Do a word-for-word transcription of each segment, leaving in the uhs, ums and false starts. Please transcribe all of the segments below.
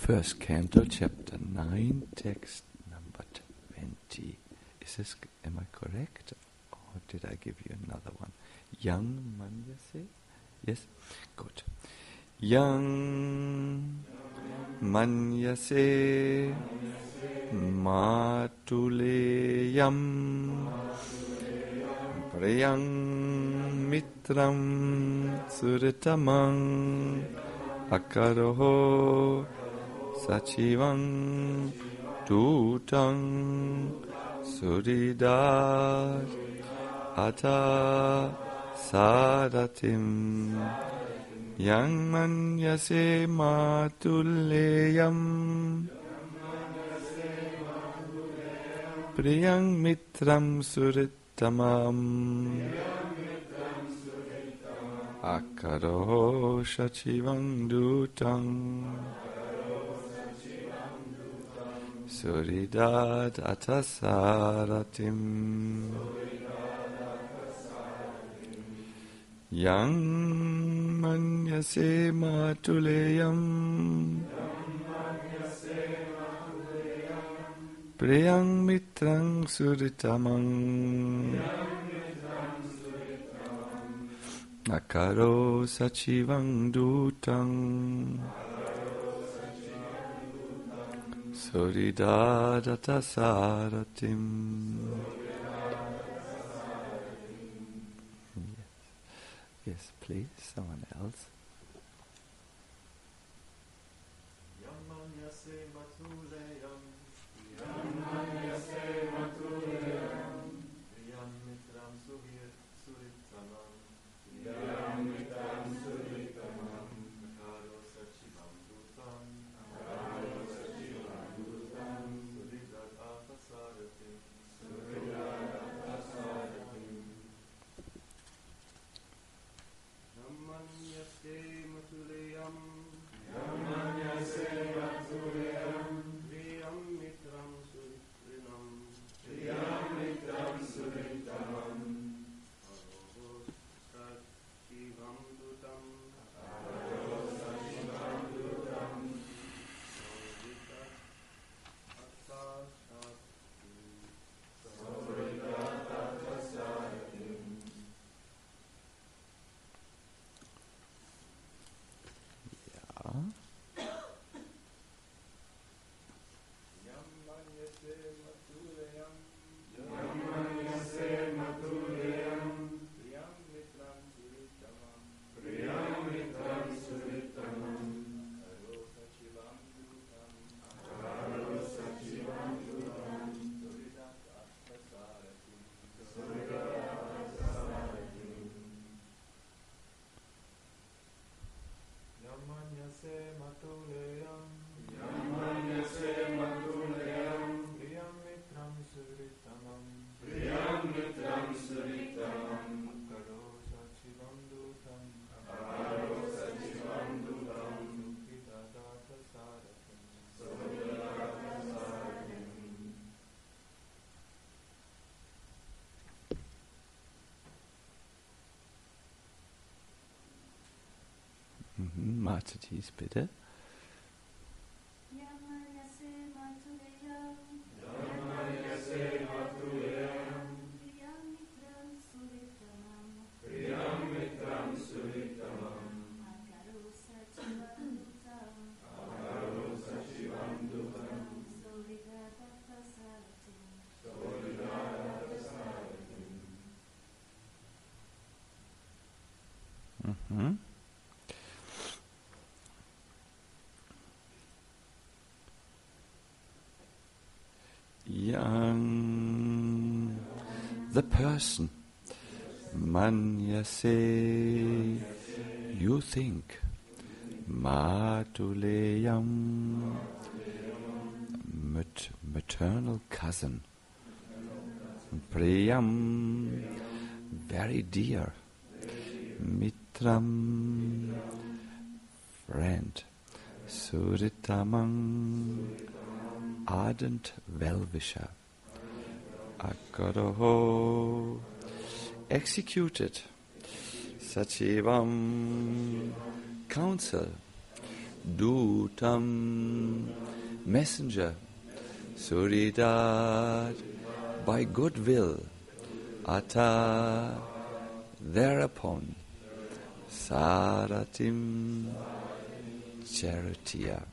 First Canto, Chapter nine, Text number twenty. Is this, am I correct? Or did I give you another one? Yang Manyase? Yes? Good. Yang Manyase Matuleyam Priyang Mitram Suritamang Akaroho Sachivang Dutang Suridat Ata Sadatim Yang Manyase Matuleyam Priyang Mitram Suritamam Akaro Shachivang Dutang Suridat Atasaratim Yang Manyase Matuleyam Priyang Mitrang Suritamang Akaro Sachivang Dutang Suridadata Saratim. Yes. Yes, please, someone else. Mhm, Matatis, bitte. Mhm. Yang, the person, Manyase, you think, Matuleyam, mat- maternal cousin, Priyam, very dear, Mitram, friend, Suritamang, ardent well-wisher, Akaroho, executed, Sachivam, counsel, Dutam, messenger, Suridat, by goodwill, Ata, thereupon, Saratim, Charioteer.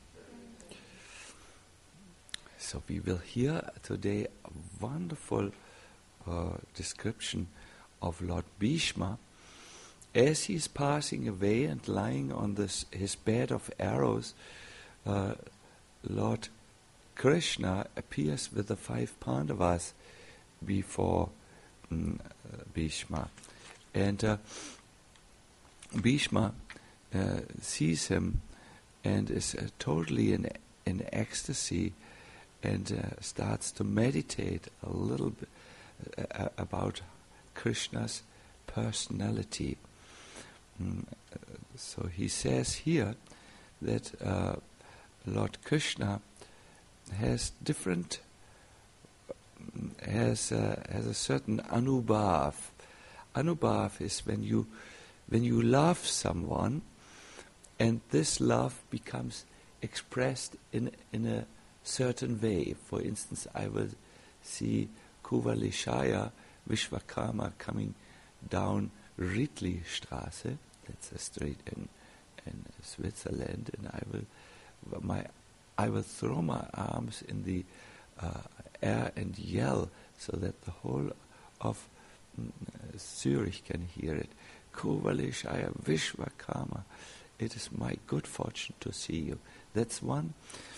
So we will hear today a wonderful uh, description of Lord Bhishma as he is passing away and lying on this, his bed of arrows. uh, Lord Krishna appears with the five Pandavas before um, uh, Bhishma. And uh, Bhishma uh, sees him and is uh, totally in, in ecstasy and uh, starts to meditate a little bit uh, about Krishna's personality. Mm, uh, so he says here that uh, Lord Krishna has different, has uh, has a certain anubhav. Anubhav is when you when you love someone, and this love becomes expressed in in a certain way. For instance, I will see Kuvalishaya Vishwakarma coming down Ridley Straße, that's a street in in Switzerland, and I will my I will throw my arms in the uh, air and yell so that the whole of mm, Zurich can hear it. Kuvalishaya Vishwakarma, it is my good fortune to see you. That's one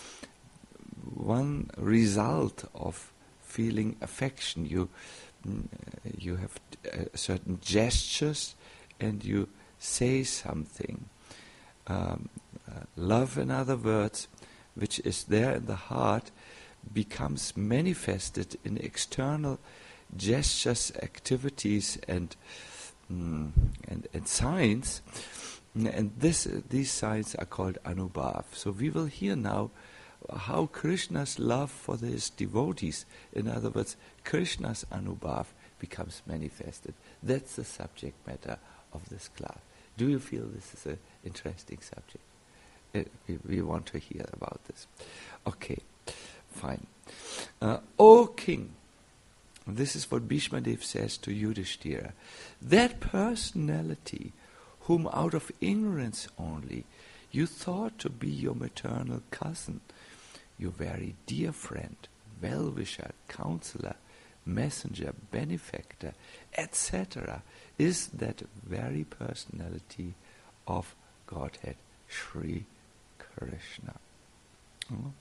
one result of feeling affection. You mm, you have uh, certain gestures and you say something. Um, uh, love, in other words, which is there in the heart, becomes manifested in external gestures, activities, and mm, and, and signs. And this uh, these signs are called anubhav. So we will hear now how Krishna's love for his devotees, in other words, Krishna's anubhav, becomes manifested. That's the subject matter of this class. Do you feel this is an interesting subject? Uh, we, we want to hear about this. Okay, fine. Uh, O king, this is what Bhishma Dev says to Yudhishthira, that personality whom out of ignorance only you thought to be your maternal cousin, your very dear friend, well-wisher, counselor, messenger, benefactor, et cetera, is that very personality of Godhead, Sri Krishna. Oh.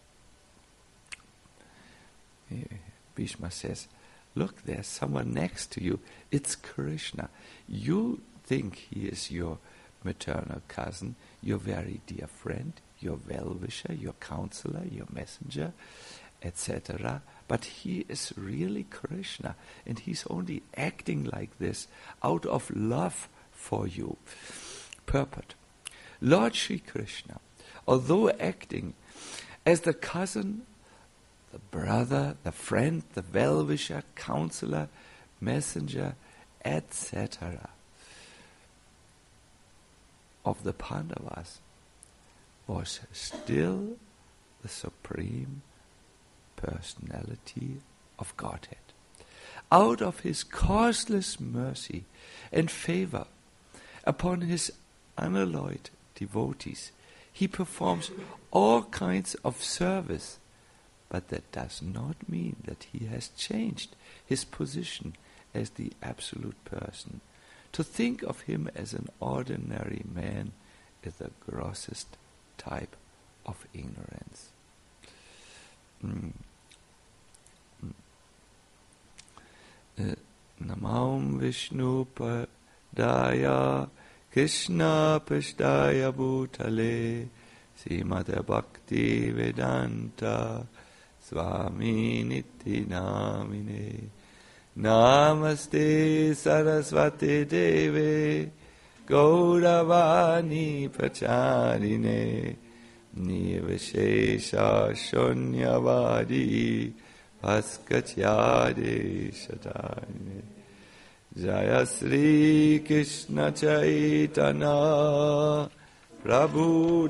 Bhishma says, look, there's someone next to you. It's Krishna. You think he is your maternal cousin, your very dear friend, your well-wisher, your counselor, your messenger, et cetera. But he is really Krishna, and he's only acting like this out of love for you. Purport. Lord Sri Krishna, although acting as the cousin, the brother, the friend, the well-wisher, counselor, messenger, et cetera of the Pandavas, was still the supreme personality of Godhead. Out of his causeless mercy and favor upon his unalloyed devotees, he performs all kinds of service, but that does not mean that he has changed his position as the absolute person. To think of him as an ordinary man is the grossest type of ignorance. Mm. Mm. Uh, Namam Vishnu Padaya Krishna Pashtaya Bhutale Srimad Bhakti Vedanta Swami Niti Namine Namaste Saraswati Deve Gauravani Pracharine Nivashesha Shunyavadi Bhaskatyade Shatarine Jaya Sri Krishna Chaitanya Prabhu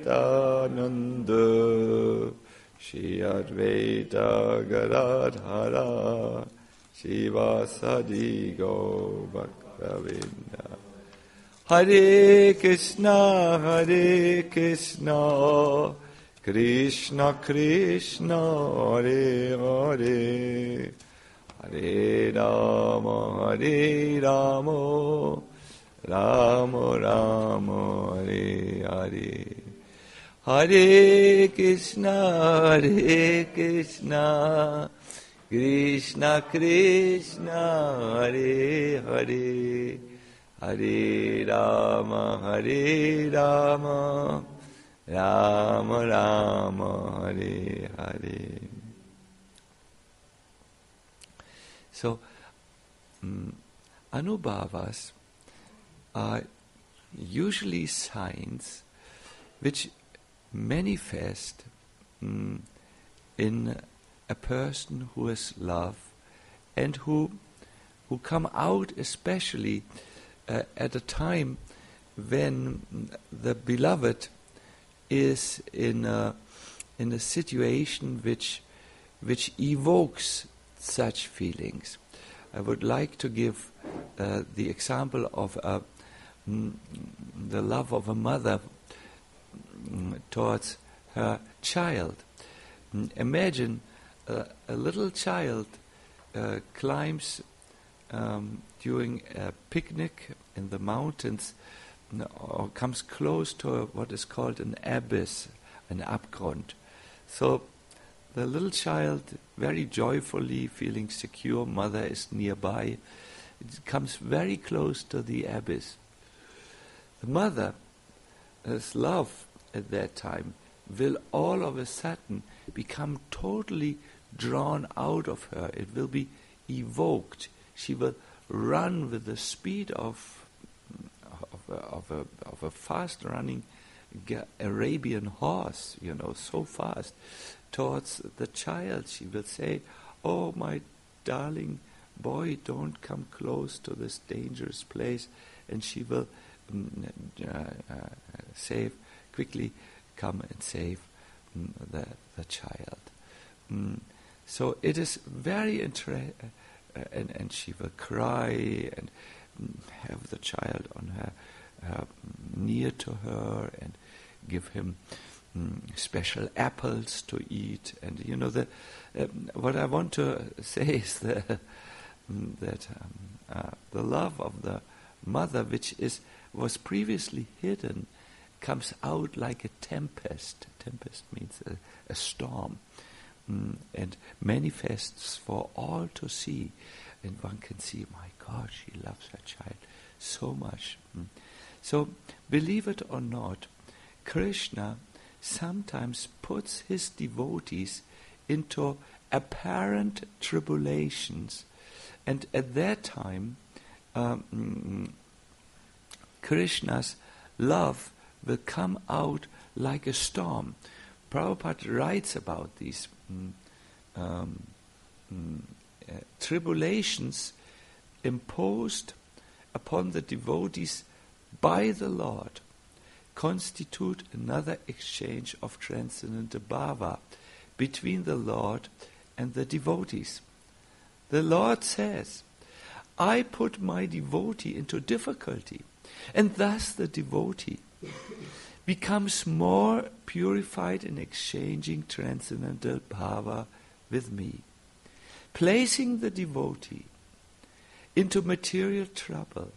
Nityananda, Shri Advaita Gadadhara, Shivasadi Go Bhaktavinda. Hare Krishna, Hare Krishna, Krishna Krishna, Hare Hare, Hare Rama, Hare Rama, Rama Rama, Hare Hare. Hare Krishna, Hare Krishna, Krishna Krishna, Hare Hare, Hare Rama, Hare Rama, Rama Rama, Hare Hare. So, um, anubhavas are usually signs which manifest um, in a person who has love and who who come out especially uh, at a time when the beloved is in a, in a situation which which evokes such feelings. I would like to give uh, the example of a, mm, the love of a mother mm, towards her child. Mm, imagine uh, a little child uh, climbs um, during a picnic in the mountains mm, or comes close to a, what is called an abyss, an Abgrund. So the little child, very joyfully feeling secure, mother is nearby, it comes very close to the abyss. The mother's love at that time will all of a sudden become totally drawn out of her. It will be evoked. She will run with the speed of of a, of a, of a fast-running Arabian horse, you know, so fast, towards the child. She will say, "Oh, my darling boy, don't come close to this dangerous place." And she will um, uh, uh, save, quickly come and save um, the, the child. Um, so it is very interesting, uh, and, and she will cry and um, have the child on her, uh, near to her, and give him um, special apples to eat. And you know, the um, what I want to say is the, um, that um, uh, the love of the mother, which is was previously hidden, comes out like a tempest. Tempest means a, a storm, um, and manifests for all to see. And one can see, my God, she loves her child so much. Um, so, believe it or not, Krishna sometimes puts his devotees into apparent tribulations, and at that time um, Krishna's love will come out like a storm. Prabhupada writes about these um, um, uh, tribulations imposed upon the devotees by the Lord, constitute another exchange of transcendental bhava between the Lord and the devotees. The Lord says, "I put my devotee into difficulty," and thus the devotee becomes more purified in exchanging transcendental bhava with me. Placing the devotee into material trouble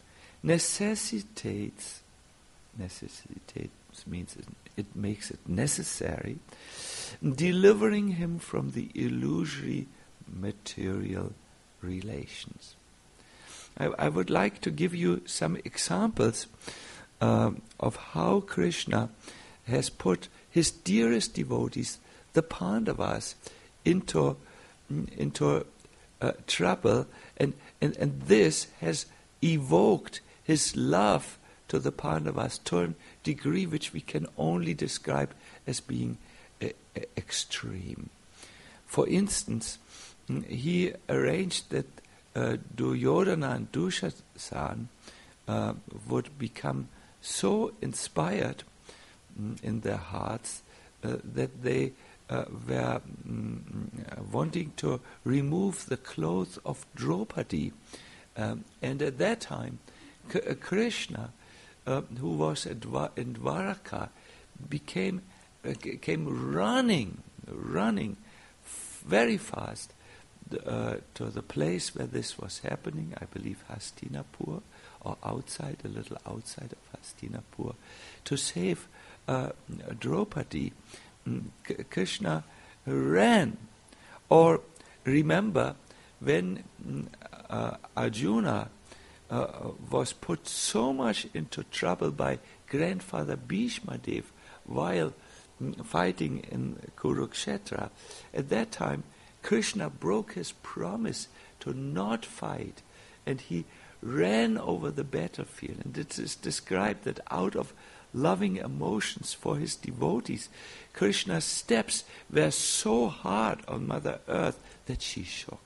necessitates necessitates means it, it makes it necessary, delivering him from the illusory material relations. I, I would like to give you some examples um, of how Krishna has put his dearest devotees, the Pandavas, into into uh, trouble, and, and and this has evoked his love to the Pandavas to a degree which we can only describe as being uh, uh, extreme. For instance, he arranged that uh, Duryodhana and Dushasana uh, would become so inspired mm, in their hearts uh, that they uh, were mm, wanting to remove the clothes of Draupadi. Um, and at that time, K- uh, Krishna, uh, who was at Dwa- in Dwaraka, became uh, c- came running, running f- very fast uh, to the place where this was happening. I believe Hastinapur, or outside, a little outside of Hastinapur, to save uh, Draupadi. Mm, K- Krishna ran. Or remember when mm, uh, Arjuna uh, was put so much into trouble by grandfather Bhishma Dev while mm, fighting in Kurukshetra. At that time, Krishna broke his promise to not fight, and he ran over the battlefield. And it is described that out of loving emotions for his devotees, Krishna's steps were so hard on Mother Earth that she shook.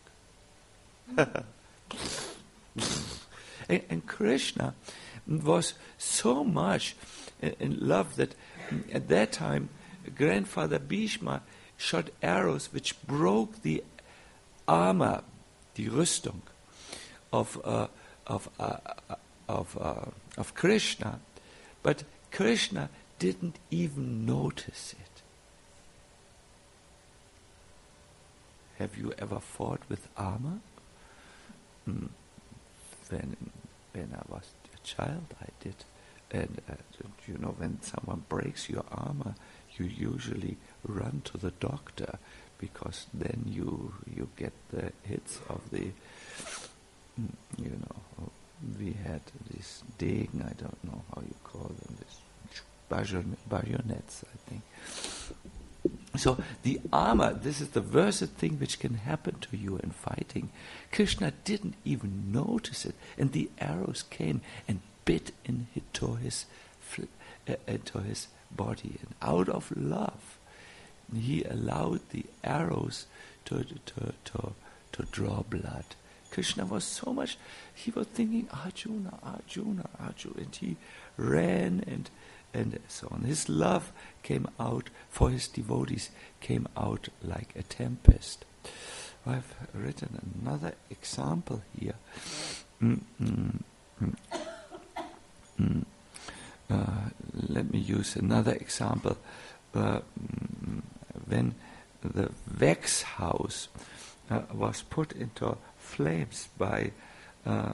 and, and Krishna was so much in, in love that at that time grandfather Bhishma shot arrows which broke the armor, the Rüstung of uh, of uh, of uh, of Krishna, but Krishna didn't even notice it. Have you ever fought with armor? Mm. When when I was a child, I did, and uh, you know, when someone breaks your armor, you usually run to the doctor, because then you you get the hits of the, you know, we had this degen, I don't know how you call them, this bajon- bayonets, I think. So the armor, this is the worst thing which can happen to you in fighting. Krishna didn't even notice it, and the arrows came and bit into his fl- uh, into his body, and out of love, he allowed the arrows to to to to draw blood. Krishna was so much, he was thinking, Arjuna, Arjuna, Arjuna, and he ran and and so on. His love came out for his devotees, came out like a tempest. I've written another example here. Mm, mm, mm, mm. Uh, let me use another example. Uh, mm, when the wax house uh, was put into flames by uh,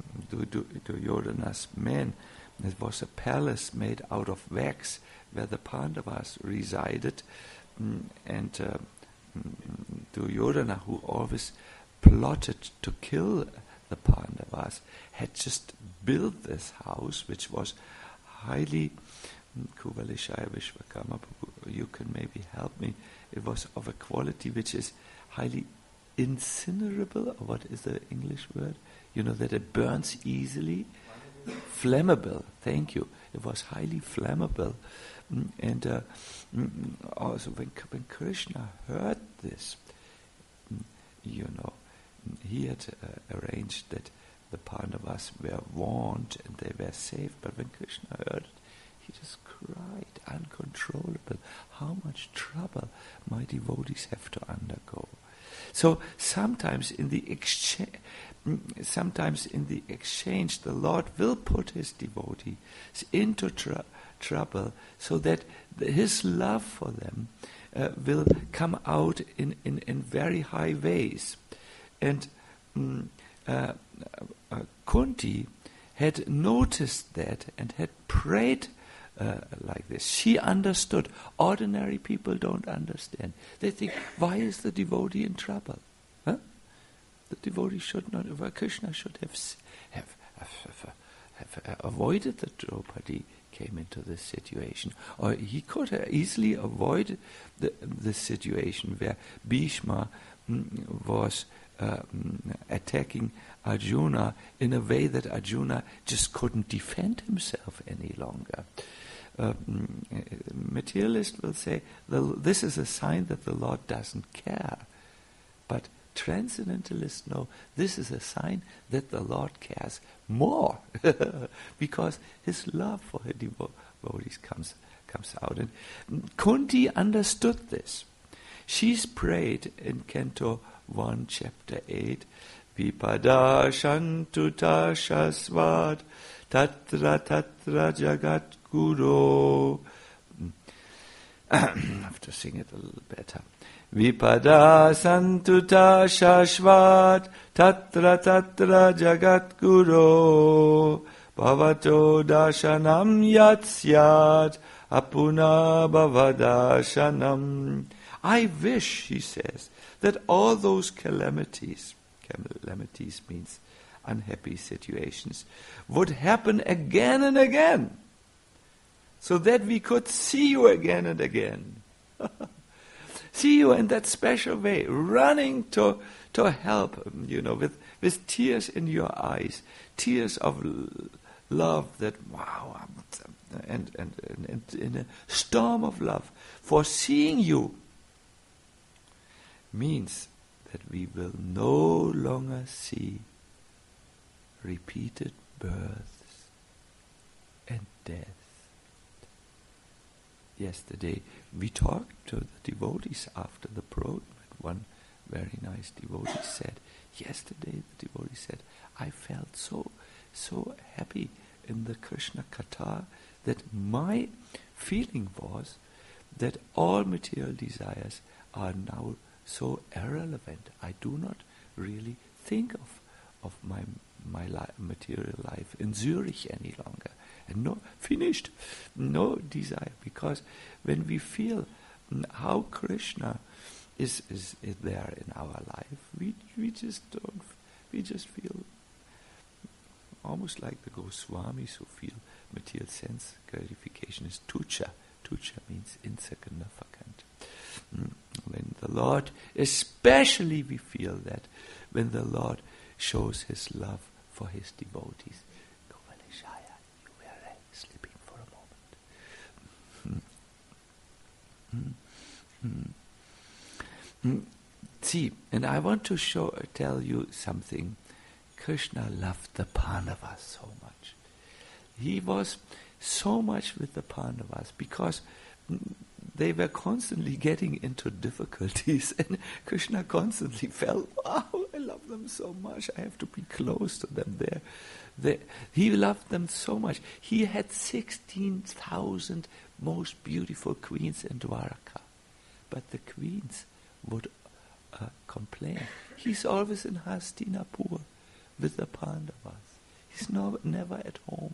Duryodhana's men, it was a palace made out of wax where the Pandavas resided, mm, and uh, mm, Duryodhana, who always plotted to kill the Pandavas, had just built this house, which was highly, Kuvalishaya Vishwakama, you can maybe help me, it was of a quality which is highly incinerable, or what is the English word? You know, that it burns easily. Flammable, thank you. It was highly flammable. Mm, and uh, mm, also when, when Krishna heard this, mm, you know, he had uh, arranged that the Pandavas were warned and they were safe, but when Krishna heard it, he just cried, uncontrollable, how much trouble my devotees have to undergo. So sometimes in the exchange, sometimes in the exchange, the Lord will put his devotees into tr- trouble, so that the, his love for them uh, will come out in, in, in very high ways. And um, uh, uh, Kunti had noticed that and had prayed Uh, like this. She understood. Ordinary people don't understand. They think, why is the devotee in trouble? Huh? The devotee should not, well, Krishna should have, have, have, have, have avoided that Draupadi came into this situation. Or he could have easily avoided the, the situation where Bhishma mm, was uh, mm, attacking Arjuna in a way that Arjuna just couldn't defend himself any longer. Uh, materialist will say, this is a sign that the Lord doesn't care. But Transcendentalists know this is a sign that the Lord cares more because his love for her devotees comes, comes out. And Kunti understood this. She's prayed in Canto one, Chapter eight, Vipada Shantuta Shasvad Tatra Tatra Jagat Guru. I have to sing it a little better. Vipada Santuta Shashvat Tatra Tatra Jagat Guru Bhavato Dashanam Yatsyat Apuna Bhavadashanam. I wish, he says, that all those calamities, calamities means unhappy situations, would happen again and again, so that we could see you again and again. See you in that special way, running to to help, you know, with, with tears in your eyes, tears of l- love that, wow, and, and, and, and in a storm of love, for seeing you means that we will no longer see repeated births and deaths. Yesterday we talked to the devotees after the program. One very nice devotee said, yesterday the devotee said, I felt so, so happy in the Krishna Katha that my feeling was that all material desires are now so irrelevant. I do not really think of of my my li- material life in Zurich any longer. And no, finished. No desire. Because when we feel mm, how Krishna is, is is there in our life, we we just don't. We just feel almost like the Goswamis who feel material sense gratification is tucha. Tucha means insignificant. Mm. When the Lord, especially we feel that when the Lord shows his love for his devotees. Govaleshaya, you were uh, sleeping for a moment. Mm. Mm. Mm. See, and I want to show, tell you something. Krishna loved the Pandavas so much. He was so much with the Pandavas because they were constantly getting into difficulties, and Krishna constantly felt, wow, I love them so much, I have to be close to them there. They, he loved them so much. He had sixteen thousand most beautiful queens in Dwaraka, but the queens would uh, complain. He's always in Hastinapur with the Pandavas. He's no, never at home.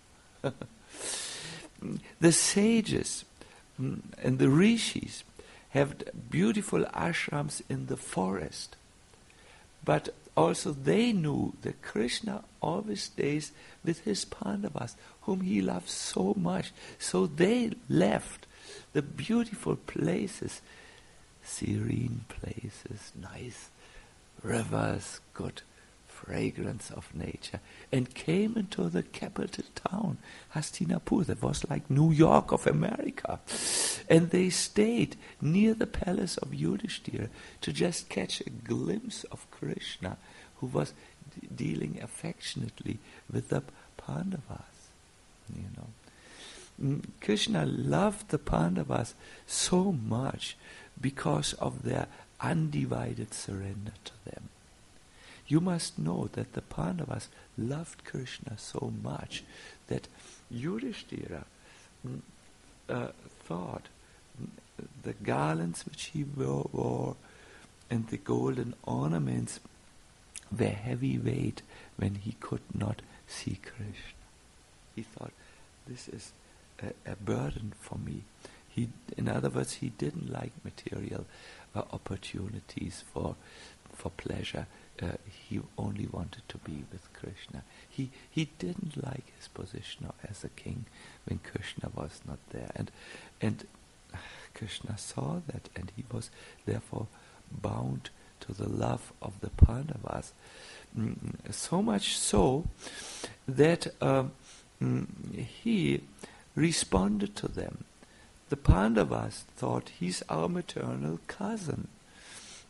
The sages and the rishis have beautiful ashrams in the forest, but also they knew that Krishna always stays with his Pandavas, whom he loves so much. So they left the beautiful places, serene places, nice rivers, good fragrance of nature, and came into the capital town, Hastinapur. That was like New York of America. And they stayed near the palace of Yudhishthira to just catch a glimpse of Krishna, who was d- dealing affectionately with the Pandavas. You know, mm, Krishna loved the Pandavas so much because of their undivided surrender to them. You must know that the Pandavas loved Krishna so much that Yudhishthira mm, uh, thought mm, the garlands which he wore, wore and the golden ornaments were heavy weight when he could not see Krishna. He thought, this is a, a burden for me. He, in other words, he didn't like material uh, opportunities for for pleasure. Uh, he only wanted to be with Krishna. He he didn't like his position as a king when Krishna was not there. And and Krishna saw that, and he was therefore bound to the love of the Pandavas. Mm, so much so that um, mm, he responded to them. The Pandavas thought, he's our maternal cousin.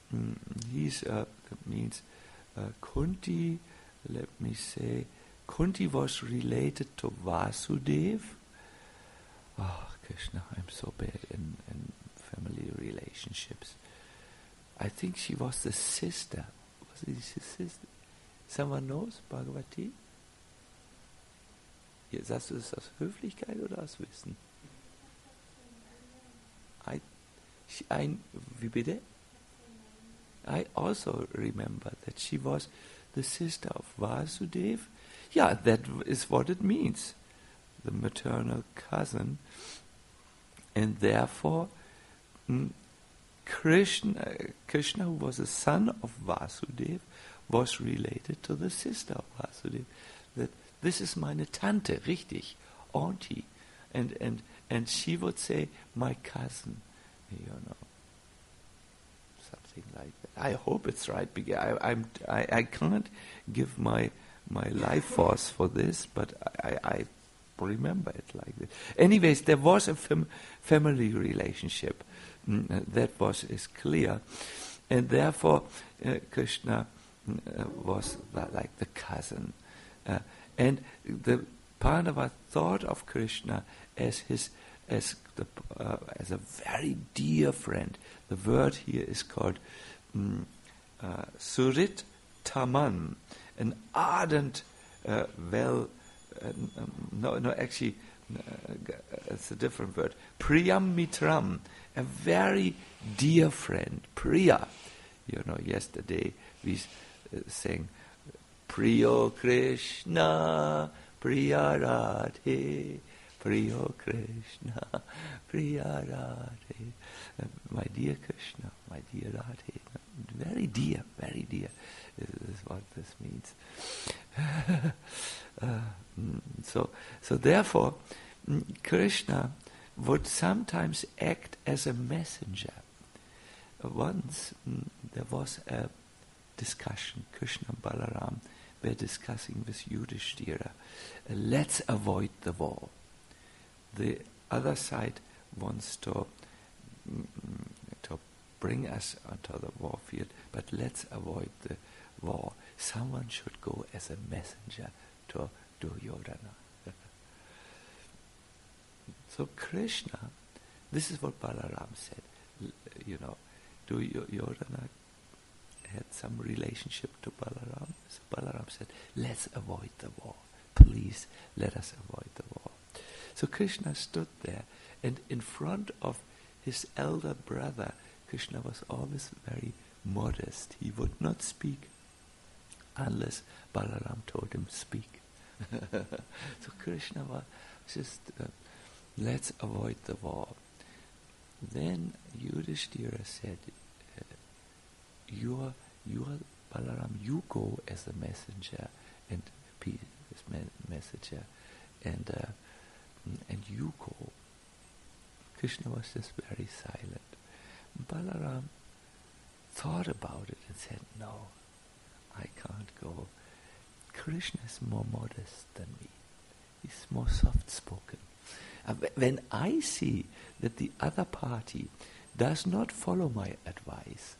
mm, he's, uh, that means uh, Kunti, let me say, Kunti was related to Vasudeva. Oh, Krishna, I'm so bad in, in family relationships. I think she was the sister. Was it his sister? Someone knows Bhagavati? Ja, sagst du das aus Höflichkeit oder aus Wissen? I, she, I, wie bitte? I also remember that she was the sister of Vasudeva. Yeah, that is what it means. The maternal cousin. And therefore, mm, Krishna, Krishna, who was a son of Vasudeva, was related to the sister of Vasudeva. That this is meine Tante, richtig, auntie. And, and, and she would say, my cousin, you know. Something like that. I hope it's right, because I, I'm, I, I can't give my my life force for this, but I, I remember it like this. Anyways, there was a fam- family relationship mm, uh, that was is clear, and therefore uh, Krishna uh, was uh, like the cousin, uh, and the Pandava thought of Krishna as his as the uh, as a very dear friend. The word here is called mm, uh, Surit Taman, an ardent, uh, well, uh, no, no, actually, uh, it's a different word. Priyam Mitram, a very dear friend. Priya, you know, yesterday we uh, sang Priyo Krishna, Priya Radhe, Priyo Krishna, Priya Radhe. Uh, my dear Krishna, my dear Radhe. Very dear, very dear is, is what this means. uh, mm, so, so therefore, mm, Krishna would sometimes act as a messenger. Uh, once mm, there was a discussion. Krishna and Balaram were discussing with Yudhishthira. Uh, let's avoid the war. The other side wants to mm, to bring us onto the war field, but let's avoid the war. Someone should go as a messenger to Duryodhana. So Krishna, this is what Balaram said. L- you know, Duryodhana had some relationship to Balaram. So Balaram said, let's avoid the war. Please, let us avoid the war. So Krishna stood there, and in front of his elder brother, Krishna was always very modest. He would not speak unless Balaram told him speak. So Krishna was just, uh, let's avoid the war. Then Yudhishthira said, uh, you're, you're Balaram, you go as a messenger, and be as me- messenger, and uh, and you go. Krishna was just very silent. Balaram thought about it and said, no, I can't go. Krishna is more modest than me. He's more soft-spoken. Uh, when I see that the other party does not follow my advice,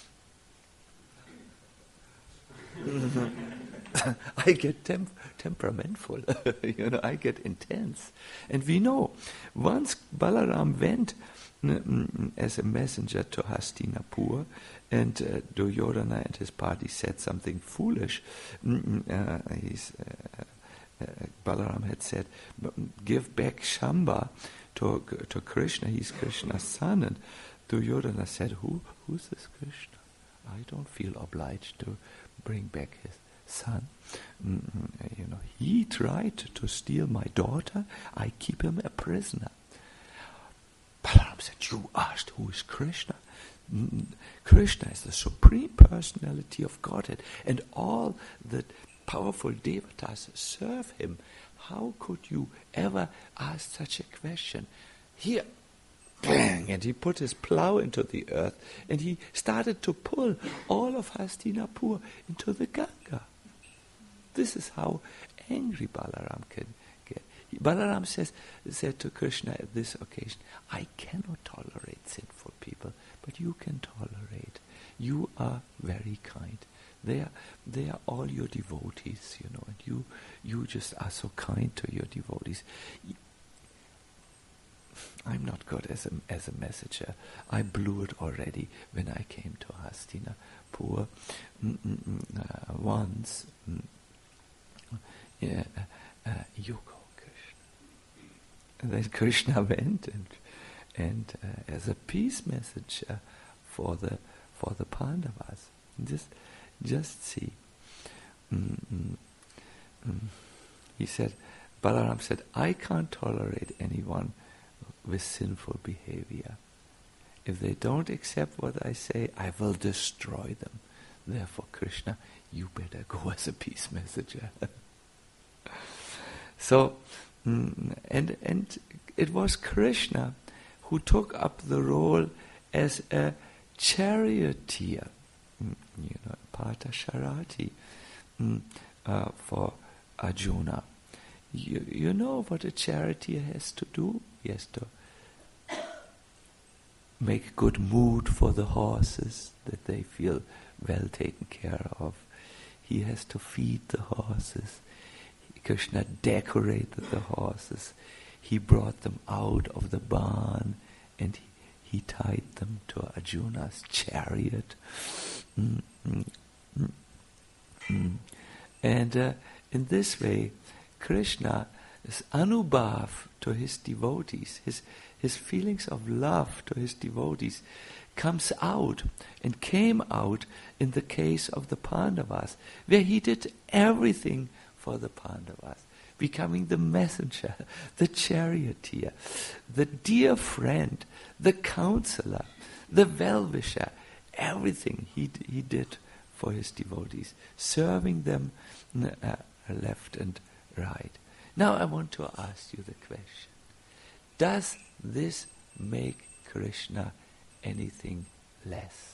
I get temp- temperamentful, you know, I get intense. And we know, once Balaram went mm, as a messenger to Hastinapur, and uh, Duryodhana and his party said something foolish, mm, uh, he's, uh, uh, Balaram had said, give back Shamba to, to Krishna, he's Krishna's son, and Duryodhana said, Who, who's this Krishna? I don't feel obliged to bring back his son. Mm, you know, he tried to steal my daughter. I keep him a prisoner. Balaram said, you asked who is Krishna? Mm, Krishna is the supreme personality of Godhead, and all the powerful devatas serve him. How could you ever ask such a question? Here, bang, and he put his plow into the earth, and he started to pull all of Hastinapur into the Ganga. This is how angry Balaram can get. Balaram says, said to Krishna at this occasion, I cannot tolerate sinful people, but you can tolerate. You are very kind. They are, they are all your devotees, you know, and you, you just are so kind to your devotees. I'm not good as a, as a messenger. I blew it already when I came to Hastinapur mm, mm, mm, uh, once. Mm, yeah, uh, uh, you go, Krishna. And then Krishna went and and uh, as a peace messenger for the for the Pandavas. Just just see. Mm, mm, mm. He said, Balaram said, I can't tolerate anyone with sinful behavior. If they don't accept what I say, I will destroy them. Therefore, Krishna, you better go as a peace messenger. So, mm, and and it was Krishna who took up the role as a charioteer, mm, you know, Partha Sharati, mm, uh, for Arjuna. You, you know what a charioteer has to do? He has to make good mood for the horses, that they feel well taken care of. He has to feed the horses. Krishna decorated the horses. He brought them out of the barn and he, he tied them to Arjuna's chariot. Mm, mm, mm, mm. And uh, in this way, Krishna is anubhav to his devotees. His, his feelings of love to his devotees comes out and came out in the case of the Pandavas, where he did everything for the Pandavas, becoming the messenger, the charioteer, the dear friend, the counselor, the well-wisher, everything he d- he did for his devotees, serving them uh, left and right. Now I want to ask you the question, does this make Krishna anything less?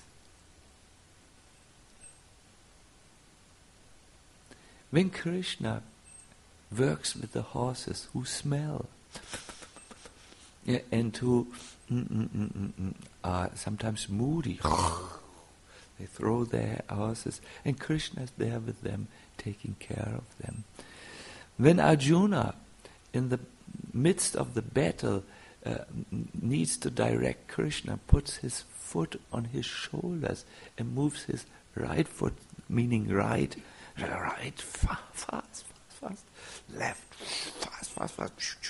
When Krishna works with the horses who smell yeah, and who mm, mm, mm, mm, mm, are sometimes moody, they throw their horses and Krishna is there with them, taking care of them. When Arjuna, in the midst of the battle, uh, needs to direct Krishna, puts his foot on his shoulders and moves his right foot, meaning right, right, fast, fast, fast, fast, left, fast, fast, fast.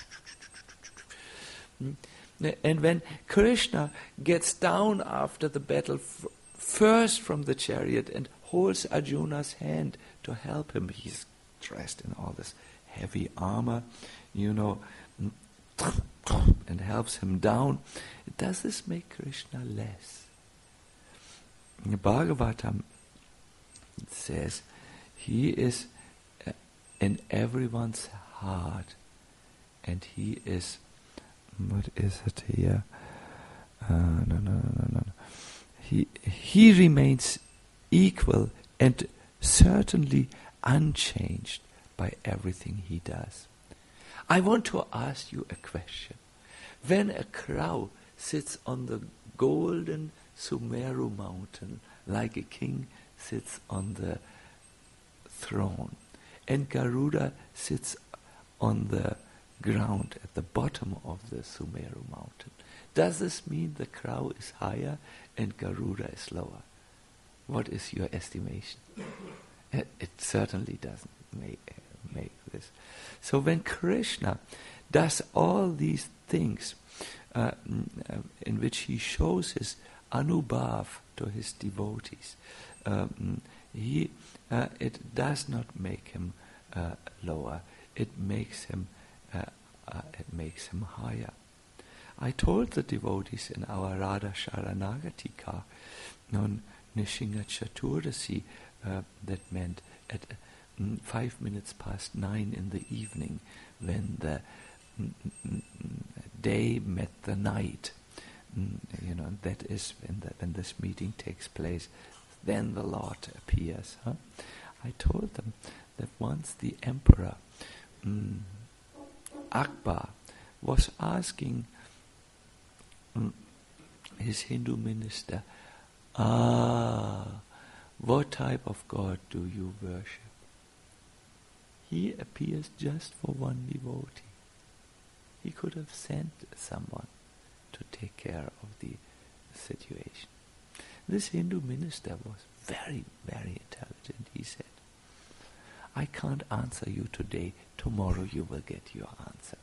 And when Krishna gets down after the battle, f- first from the chariot and holds Arjuna's hand to help him, he's dressed in all this heavy armor, you know, and helps him down. Does this make Krishna less? In the Bhagavatam, it says, he is uh, in everyone's heart, and he is, what is it here? Uh, no, no, no, no, no. He, he remains equal and certainly unchanged by everything he does. I want to ask you a question. When a crow sits on the golden Sumeru mountain like a king sits on the throne, and Garuda sits on the ground at the bottom of the Sumeru mountain, does this mean the crow is higher and Garuda is lower? What is your estimation? It, it certainly doesn't make, make this. So when Krishna does all these things uh, in which he shows his anubhav to his devotees, um, he uh, it does not make him uh, lower. It makes him uh, uh, it makes him higher. I told the devotees in our Radha Sharanagatika on Nishinga Chaturdasi, uh, that meant at mm, five minutes past nine in the evening, when the mm, mm, day met the night, mm, you know, that is when, the, when this meeting takes place, then the Lord appears. Huh? I told them that once the emperor mm, Akbar was asking mm, his Hindu minister, ah, what type of God do you worship? He appears just for one devotee. He could have sent someone to take care of the situation. This Hindu minister was very, very intelligent. He said, I can't answer you today. Tomorrow you will get your answer.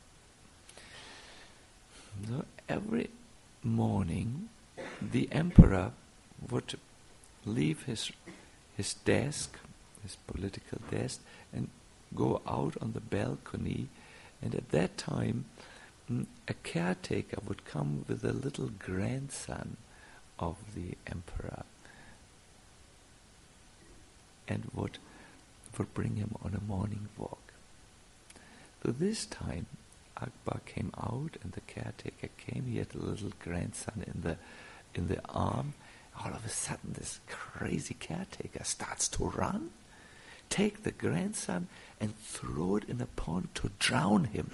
So every morning, the emperor would leave his his desk, his political desk, and go out on the balcony. And at that time, mm, a caretaker would come with a little grandson of the emperor and would would bring him on a morning walk. So this time, Akbar came out, and the caretaker came. He had a little grandson in the in the arm. All of a sudden, this crazy caretaker starts to run, take the grandson, and throw it in a pond to drown him.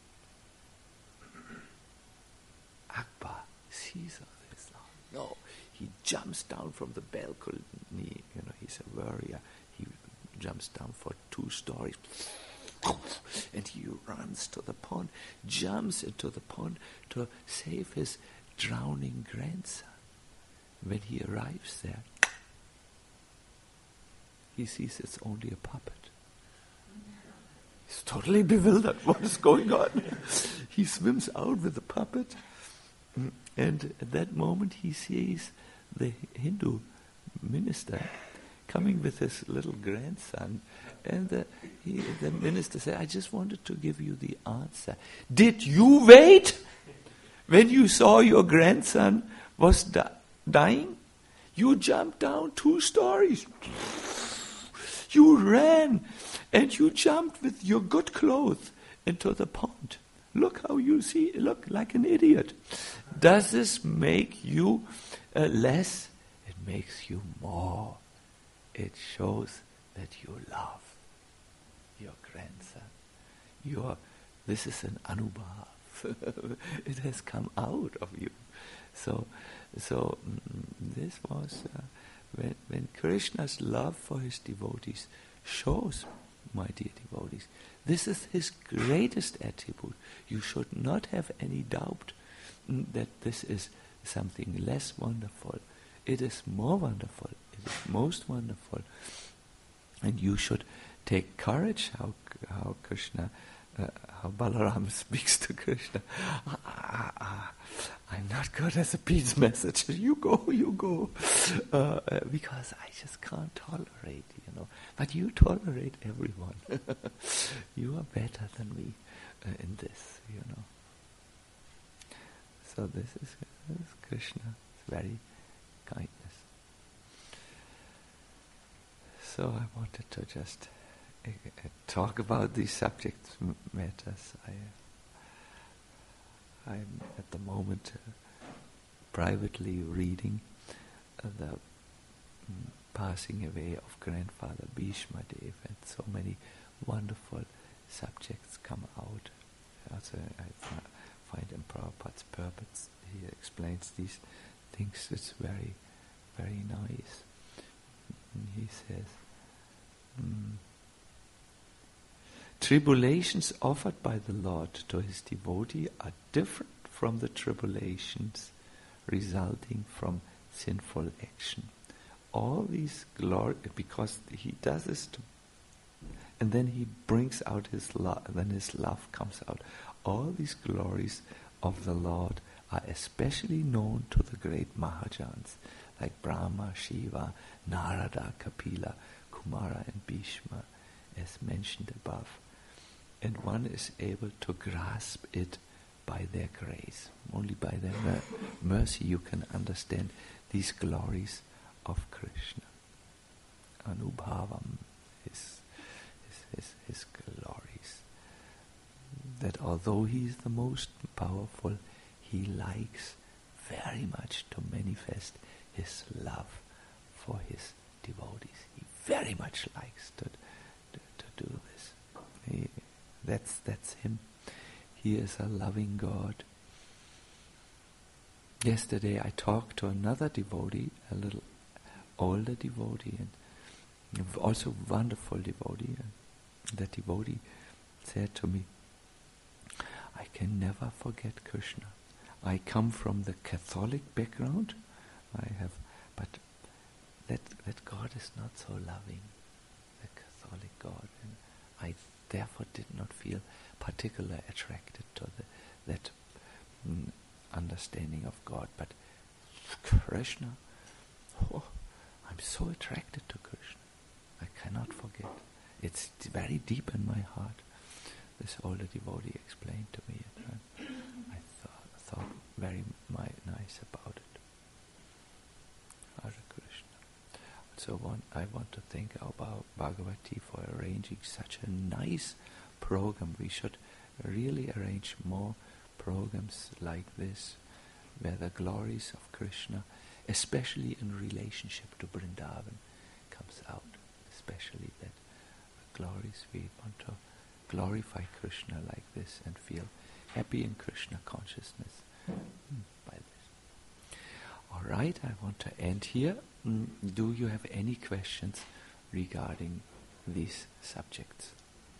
Akbar sees all this. No, he jumps down from the balcony. You know, he's a warrior. He jumps down for two stories. And he runs to the pond, jumps into the pond to save his drowning grandson. When he arrives there, he sees it's only a puppet. He's totally bewildered. What is going on? He swims out with the puppet, and at that moment he sees the Hindu minister coming with his little grandson, and the, he, the minister said, I just wanted to give you the answer. Did you wait when you saw your grandson was di- dying? You jumped down two stories. You ran, and you jumped with your good clothes into the pond. Look how you see, look like an idiot. Does this make you uh, less? It makes you more. It shows that you love your grandson. Your, this is an anubhav. It has come out of you. So, so mm, this was uh, when, when Krishna's love for his devotees shows, my dear devotees, this is his greatest attribute. You should not have any doubt mm, that this is something less wonderful. It is more wonderful. It is most wonderful. And you should take courage, how how Krishna, uh, how Balaram speaks to Krishna. Ah, ah, ah, I'm not good as a peace messenger. You go, you go. Uh, uh, because I just can't tolerate, you know. But you tolerate everyone. You are better than me uh, in this, you know. So this is, this is Krishna. It's very kindness. So I wanted to just uh, uh, talk about these subject m- matters. I, uh, I'm at the moment uh, privately reading uh, the mm, passing away of grandfather Bhishma Dev, and so many wonderful subjects come out. Also, I f- find in Prabhupada's purpose, he explains these things. It's very, very nice. And he says, mm, tribulations offered by the Lord to his devotee are different from the tribulations resulting from sinful action. All these glory, because he does this to, and then he brings out his love, then his love comes out. All these glories of the Lord are especially known to the great Mahajans, like Brahma, Shiva, Narada, Kapila, Kumara and Bhishma, as mentioned above. And one is able to grasp it by their grace. Only by their mer- mercy you can understand these glories of Krishna. Anubhavam, his, his, his, his glories. That although he is the most powerful, he likes very much to manifest his love for his devotees. He very much likes to, to, to do this. He, that's, that's him. He is a loving God. Yesterday I talked to another devotee, a little older devotee, and also wonderful devotee. And that devotee said to me, I can never forget Krishna. I come from the Catholic background. I have, but that that God is not so loving, the Catholic God, and I therefore did not feel particularly attracted to the, that mm, understanding of God. But Krishna, oh, I'm so attracted to Krishna. I cannot forget. It's very deep in my heart. This older devotee explained to me, and I thought, thought very my, nice about it. Hare Krishna. So one, I want to thank our Bha- Bhagavati for arranging such a nice program. We should really arrange more programs like this, where the glories of Krishna, especially in relationship to Vrindavan, comes out. Especially that the glories, we want to glorify Krishna like this and feel happy in Krishna consciousness mm, by this. All right, I want to end here. Mm, do you have any questions regarding these subjects?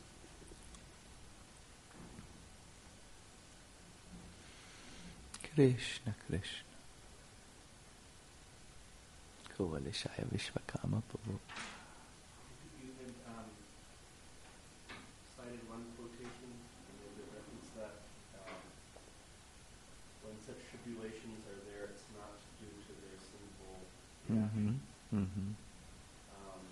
Krishna, Krishna. Kuvalishaya Vishvakama Prabhu. You had um, cited one quotation in the reference that um, when such tribulations are there, it's not due to their sinful reaction. Mm-hmm. Mm-hmm. Um,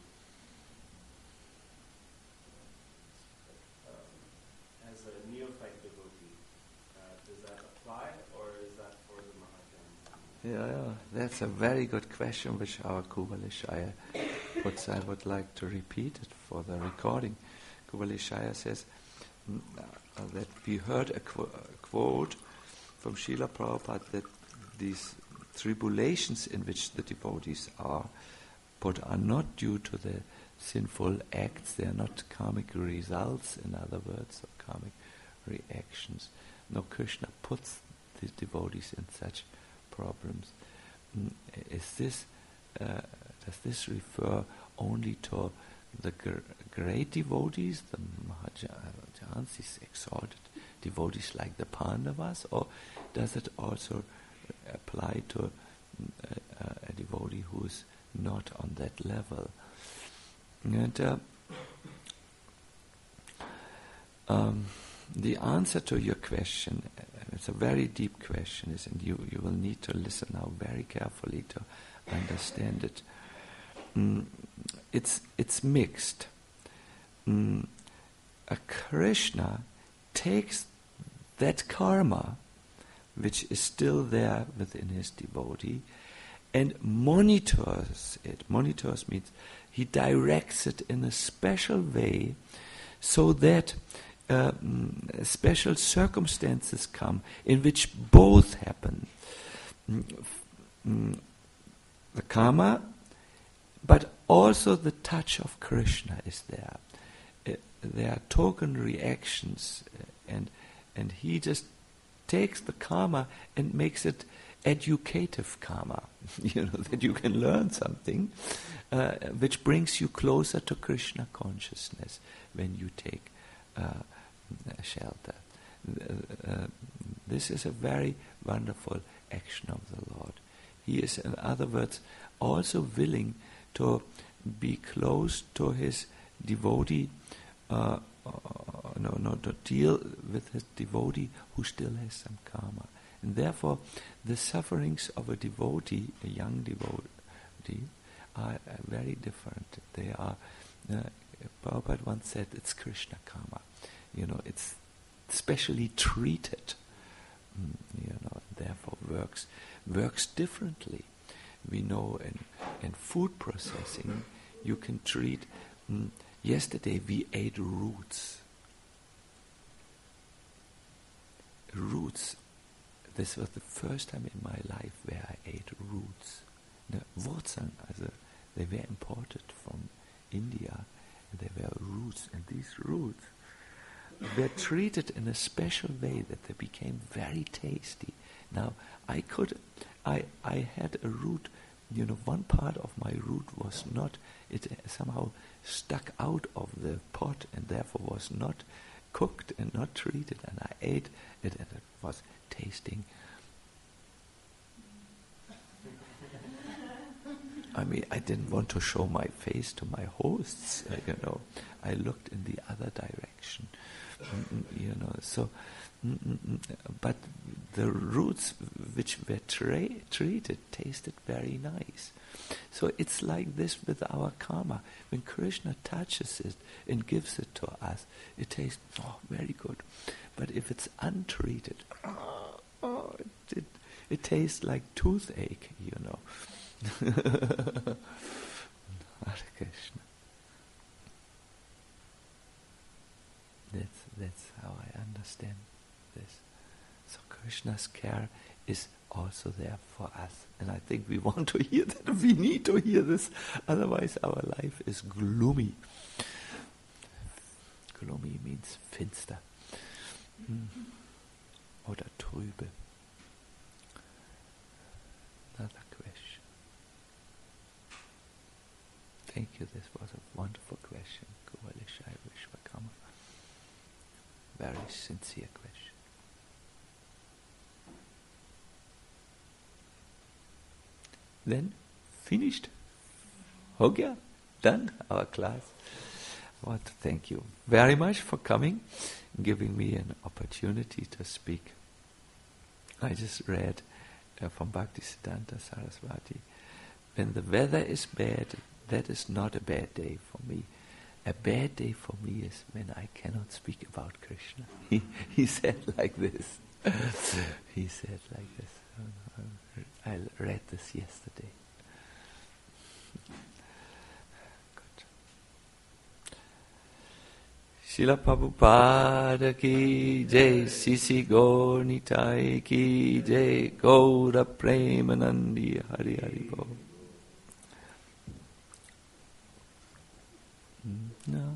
um, as a neophyte devotee, uh, does that apply, or is that for the Mahajans? Yeah, yeah, that's a very good question which our Kuvalishaya puts. I would like to repeat it for the recording. Kuvalishaya says mm, uh, that we heard a, qu- a quote from Srila Prabhupada that these tribulations in which the devotees are put are not due to the sinful acts, they are not karmic results, in other words, or karmic reactions. No, Krishna puts the devotees in such problems. Mm, Is this? Uh, does this refer only to the gr- great devotees, the Mahajans, these exalted devotees like the Pandavas, or does it also apply to uh, a devotee who is not on that level? And uh, um, the answer to your question, uh, it's a very deep question, is, and you, you will need to listen now very carefully to understand it. Mm, it's it's mixed. Mm, a Krishna takes that karma, which is still there within his devotee, and monitors it. Monitors means he directs it in a special way, so that uh, mm, special circumstances come in which both happen. Mm, mm, the karma, but also the touch of Krishna is there. Uh, there are token reactions, uh, and and he just takes the karma and makes it educative karma, you know, that you can learn something, uh, which brings you closer to Krishna consciousness when you take uh, shelter. Uh, uh, this is a very wonderful action of the Lord. He is, in other words, also willing to be close to his devotee, uh, uh, no, no, to deal with his devotee who still has some karma. And therefore, the sufferings of a devotee, a young devotee, are uh, very different. They are, uh, Prabhupada once said, it's Krishna karma. You know, it's specially treated, mm, you know, therefore works works differently. We know in, in food processing, you can treat, mm, yesterday we ate roots. Roots. This was the first time in my life where I ate roots. The Wurzeln, also, they were imported from India, and they were roots. And these roots were treated in a special way that they became very tasty. Now, I could, I, I had a root, you know, one part of my root was not, it somehow stuck out of the pot and therefore was not cooked and not treated, and I ate it and it was tasting. I mean, I didn't want to show my face to my hosts, uh, you know. I looked in the other direction, mm, you know. So, mm, mm, but the roots which were tra- treated tasted very nice. So it's like this with our karma. When Krishna touches it and gives it to us, it tastes oh very good. But if it's untreated, oh, oh it, it, it tastes like toothache, you know. Hare Krishna. That's, that's how I understand this. So Krishna's care is also there for us. And I think we want to hear that. We need to hear this. Otherwise our life is gloomy. Gloomy means finster. Mm. Oder trübe. Another question. Thank you, this was a wonderful question. Kuvalishai Vishwakama. Very sincere question. Then, finished. Hogya, done our class. I want to thank you very much for coming, giving me an opportunity to speak. I just read uh, from Bhaktisiddhanta Saraswati, when the weather is bad, that is not a bad day for me. A bad day for me is when I cannot speak about Krishna. He, he said like this. He said like this. I read this yesterday. Good. Srila Prabhupada ki jai, Sisi Gaur Nitai ki jai, Gaura Premanandi Hari Hari Bol. No.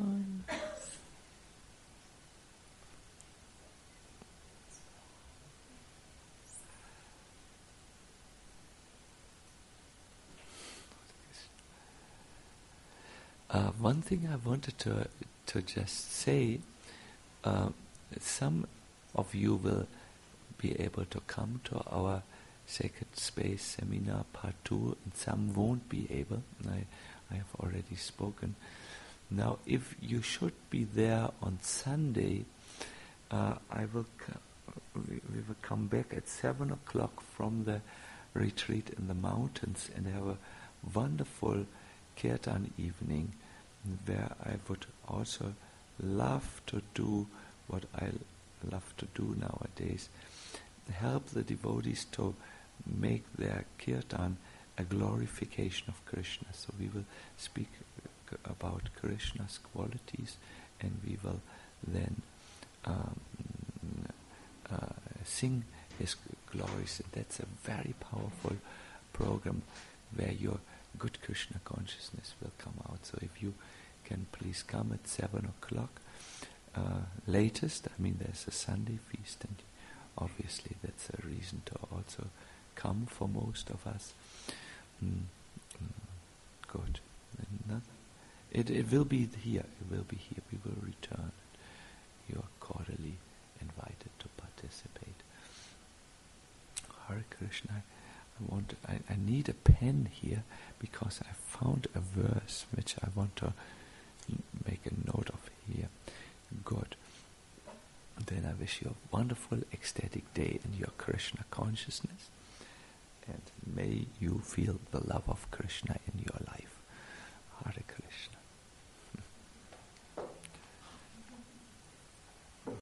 Uh, one thing I wanted to to just say, uh, some of you will be able to come to our Sacred Space Seminar Part two, and some won't be able. I, I have already spoken. Now, if you should be there on Sunday, uh, I will. Co- we, we will come back at seven o'clock from the retreat in the mountains and have a wonderful kirtan evening, where I would also love to do what I love to do nowadays: help the devotees to make their kirtan a glorification of Krishna. So we will speak c- about Krishna's qualities, and we will then um, uh, sing his glories. And that's a very powerful program where your good Krishna consciousness will come out. So if you can please come at seven o'clock uh, latest. I mean, there's a Sunday feast, and obviously that's a reason to also come for most of us. Mm, mm, good. No? It it will be here. It will be here. We will return. You are cordially invited to participate. Hare Krishna. I want. I, I need a pen here because I found a verse which I want to make a note of here. Good. Then I wish you a wonderful ecstatic day in your Krishna consciousness, and may you feel the love of Krishna in your